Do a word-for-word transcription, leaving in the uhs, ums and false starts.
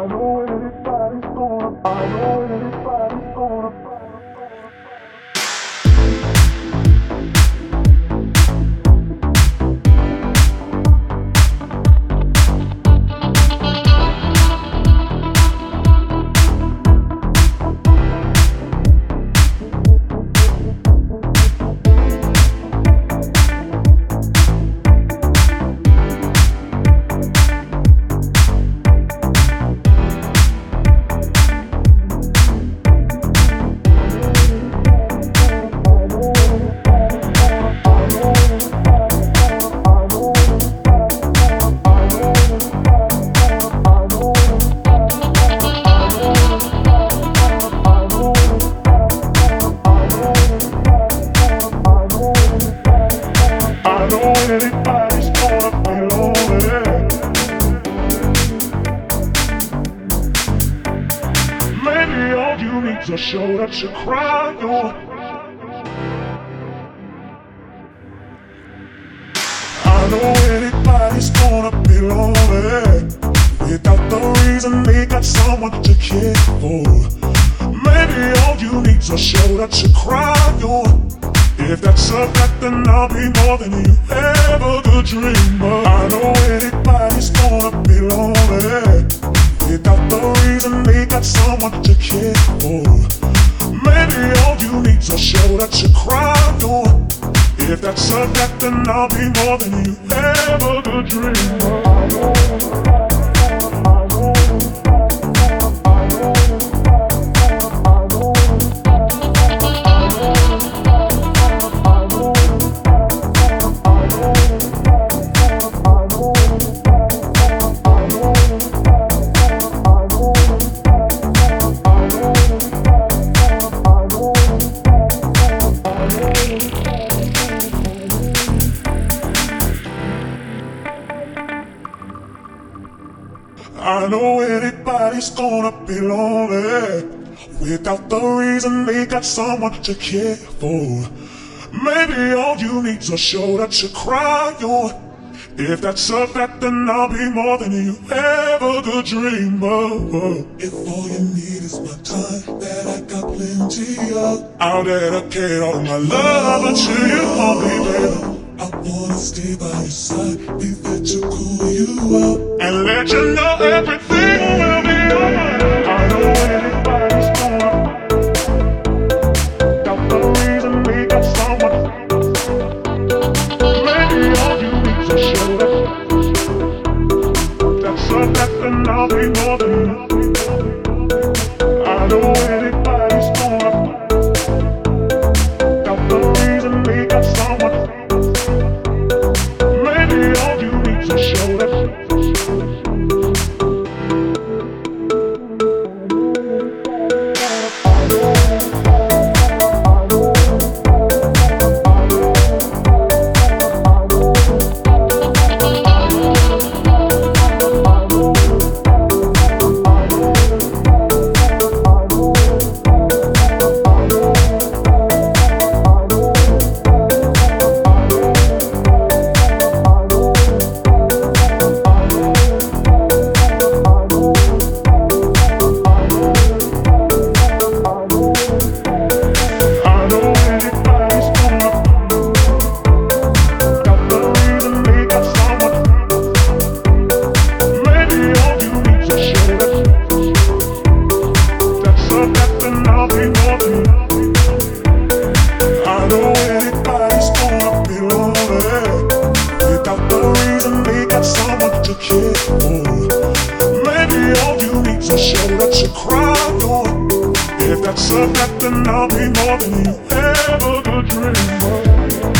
know anybody's gonna, I know anybody's gonna. Anybody's gonna feel over there. Maybe all you need's a shoulder to cry on. I know anybody's gonna feel over there. Without the reason they got someone to care for. Maybe all you need's a shoulder to cry on. If that's a fact, then I'll be more than you ever could dream of. I know anybody's gonna be lonely without the reason they got someone to care for. Maybe all you need's a shoulder to cry on. If that's a fact, then I'll be more than you ever could dream of. I know I know I know I know anybody's gonna be lonely without the reason they got someone to care for. Maybe all you need's a shoulder to cry on. If that's a fact, then I'll be more than you ever could dream of. If all you need is my time, that I got plenty of, I'll dedicate all my love to you, honey, baby. I wanna stay by your side, be there to cool you up, and let you know everything will be alright. I know anybody's gonna got the reason we got someone. Maybe all you need to show it. That's a fact, and I'll be more than you. I know anybody's gonna got the reason we got someone. Maybe all you need to show it. If that's a fact, then I'll be more than you ever could dream of.